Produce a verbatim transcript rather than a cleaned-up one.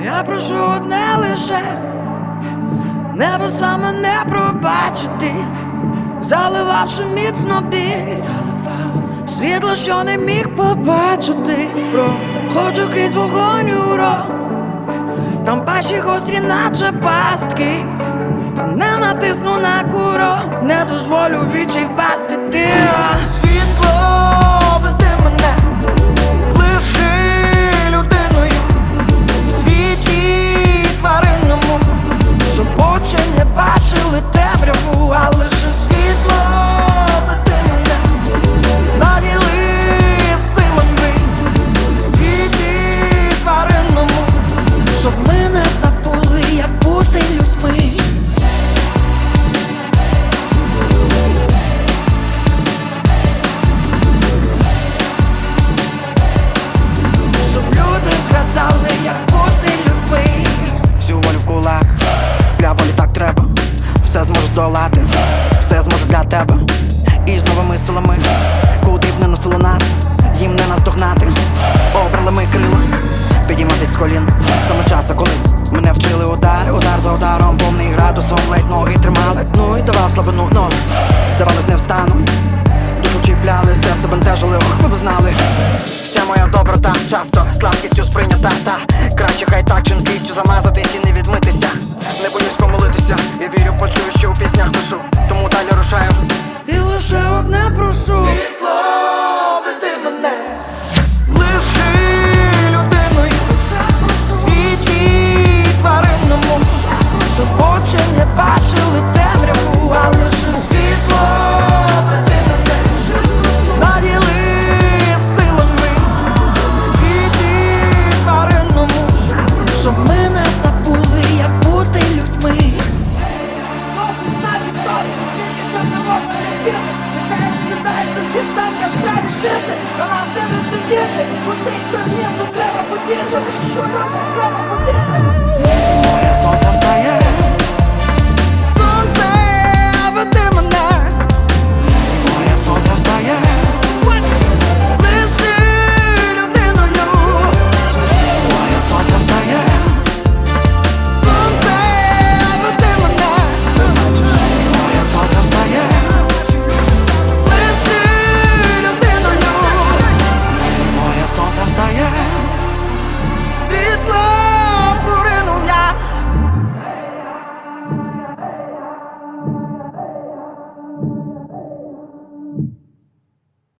Я прошу одне лише небесами не пробачити, заливавши міцно біль, світло, що не міг побачити. Проходжу крізь вогонь урок, там пащі гострі, наче пастки, та не натисну на курок, не дозволю вічі впасти. Ти світло веди мене, лиши людиною в світі тваринному, щоб очі не бачили темряву, а лише світло веди мене, наділи силами в світі тваринному, щоб ми не забули, як бути людьми. Щоб люди згадали, як бути людьми. Всю волю в кулак, для волі так треба. Все зможу здолати, все зможу для тебе. І з новими силами, куди б не носило нас, їм не наздогнати. Обрали ми крила, підійматись з колін. Саме часу, коли мене вчили удар, удар за ударом, повний градусом, ледь ноги тримали. Ну і давав слабину, но здавалось, не встану. Душу чіпляли, серце бентежило, ох, ви б знали. Вся моя доброта часто слабкістю сприйнята, та краще хай так, чим злістю замазатись і не відмитися. Не боюсь помолитися, я вірю, почую, що у піснях пишу, тому далі рушаю. І лише одне прошу: світло веди мене, лиши людиною в світі тваринному, щоб очі не бачили темряву, а лише світло веди мене, наділи силами в світі тваринному, щоб ми не забули, як бути людьми. Досить, значить досить, більше це не можна терпіти. Нехай розглядається всі стан, як справді жити. До нас дивляться діти, куди хто внизу треба подіти. Що робить, треба подіти. Моє сонце встає.